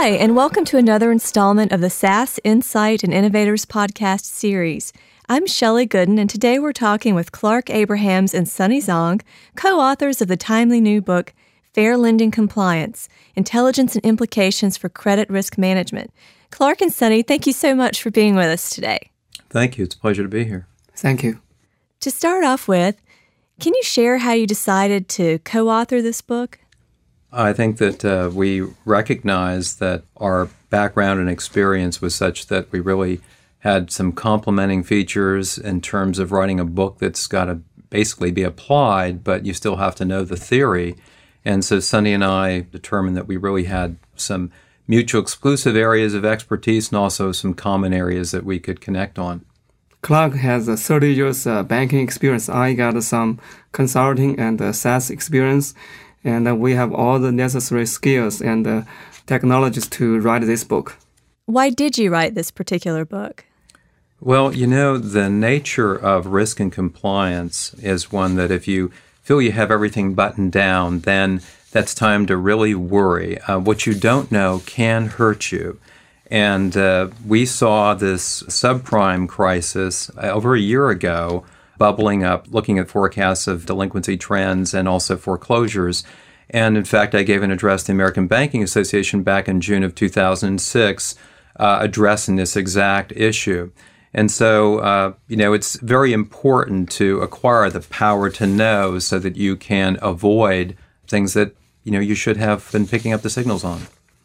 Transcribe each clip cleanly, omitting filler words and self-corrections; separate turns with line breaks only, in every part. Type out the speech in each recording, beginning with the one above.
Hi, and welcome to another installment of the SaaS Insight and Innovators podcast series. I'm Shelley Gooden, and today we're talking with Clark Abrahams and Sunny Zhang, co-authors of the timely new book, Fair Lending Compliance, Intelligence and Implications for Credit Risk Management. Clark and Sunny, thank you so much for being with us today.
Thank you. It's a pleasure to be here.
Thank you.
To start off with, can you share how you decided to co-author this book?
I think that we recognized that our background and experience was such that we really had some complementing features in terms of writing a book that's got to basically be applied, but you still have to know the theory. And so Sunny and I determined that we really had some mutual exclusive areas of expertise and also some common areas that we could connect on.
Clark has 30 years banking experience. I got some consulting and SaaS experience. And we have all the necessary skills and technologies to write this book.
Why did you write this particular book?
Well, you know, the nature of risk and compliance is one that if you feel you have everything buttoned down, then that's time to really worry. What you don't know can hurt you. And we saw this subprime crisis over a year ago bubbling up, looking at forecasts of delinquency trends and also foreclosures. And in fact, I gave an address to the American Banking Association back in June of 2006 addressing this exact issue. And so, it's very important to acquire the power to know so that you can avoid things that, you should have been picking up the signals on.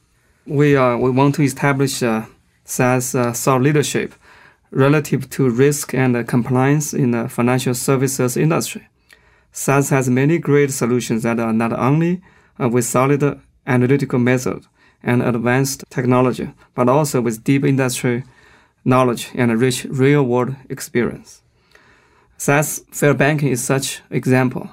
We want to establish SaaS thought leadership relative to risk and compliance in the financial services industry. SaaS has many great solutions that are not only with solid analytical method and advanced technology, but also with deep industry knowledge and a rich real-world experience. SaaS Fair Banking is such an example.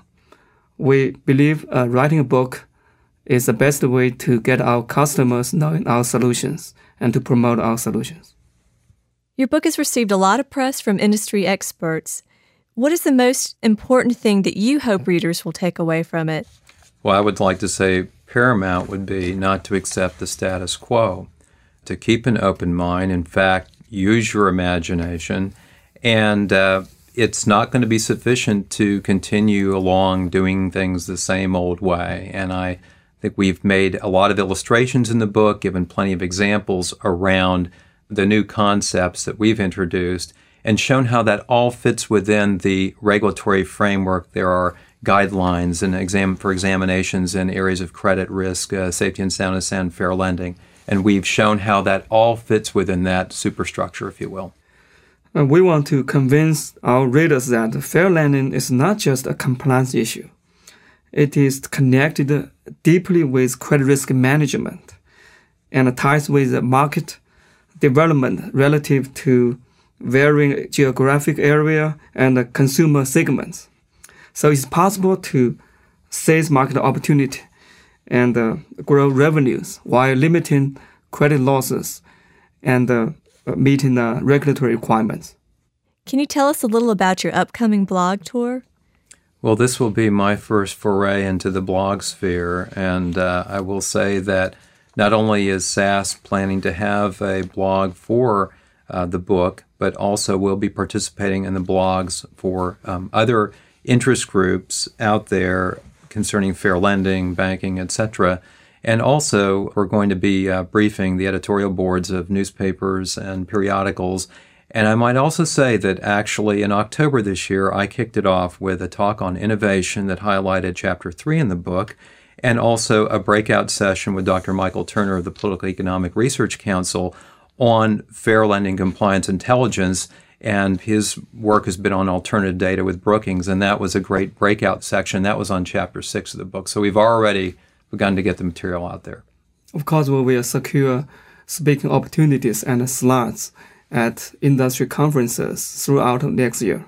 We believe writing a book is the best way to get our customers knowing our solutions and to promote our solutions.
Your book has received a lot of press from industry experts. What is the most important thing that you hope readers will take away from it?
Well, I would like to say paramount would be not to accept the status quo, to keep an open mind, in fact, use your imagination, and it's not going to be sufficient to continue along doing things the same old way. And I think we've made a lot of illustrations in the book, given plenty of examples around the new concepts that we've introduced, and shown how that all fits within the regulatory framework. There are guidelines and for examinations in areas of credit risk, safety and soundness, and fair lending. And we've shown how that all fits within that superstructure, if you will.
We want to convince our readers that fair lending is not just a compliance issue. It is connected deeply with credit risk management and ties with the market development relative to varying geographic area and consumer segments. So it's possible to seize market opportunity and grow revenues while limiting credit losses and meeting the regulatory requirements.
Can you tell us a little about your upcoming blog tour?
Well, this will be my first foray into the blog sphere, and I will say that not only is SaaS planning to have a blog for the book, but also will be participating in the blogs for other interest groups out there concerning fair lending, banking, etc. And also, we're going to be briefing the editorial boards of newspapers and periodicals. And I might also say that actually in October this year, I kicked it off with a talk on innovation that highlighted Chapter 3 in the book, and also a breakout session with Dr. Michael Turner of the Political Economic Research Council on fair lending compliance intelligence, and his work has been on alternative data with Brookings, and that was a great breakout section. That was on Chapter 6 of the book. So we've already begun to get the material out there.
Of course, we will secure speaking opportunities and slots at industry conferences throughout next year.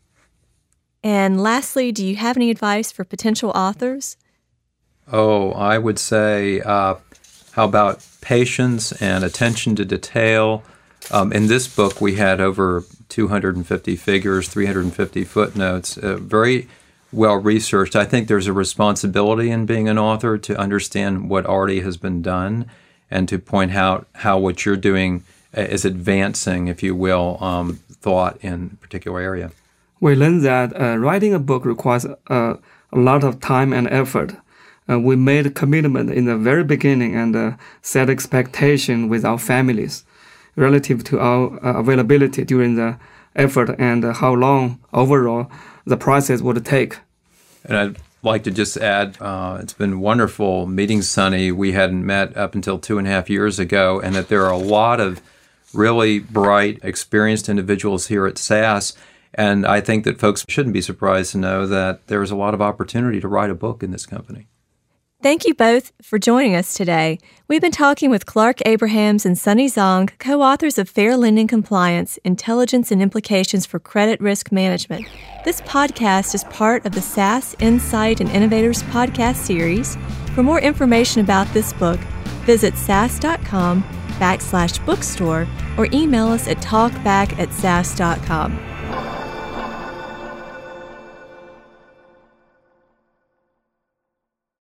And lastly, do you have any advice for potential authors?
Oh, I would say, how about patience and attention to detail? In this book, we had over 250 figures, 350 footnotes, very well researched. I think there's a responsibility in being an author to understand what already has been done and to point out how what you're doing is advancing, if you will, thought in a particular area.
We learned that writing a book requires a lot of time and effort. We made a commitment in the very beginning and set expectation with our families relative to our availability during the effort and how long overall the process would take.
And I'd like to just add, it's been wonderful meeting Sonny. We hadn't met up until 2.5 years ago, and that there are a lot of really bright, experienced individuals here at SAS. And I think that folks shouldn't be surprised to know that there is a lot of opportunity to write a book in this company.
Thank you both for joining us today. We've been talking with Clark Abrahams and Sonny Zong, co-authors of Fair Lending Compliance, Intelligence and Implications for Credit Risk Management. This podcast is part of the SAS Insight and Innovators podcast series. For more information about this book, visit sas.com/bookstore or email us at talkback@sas.com.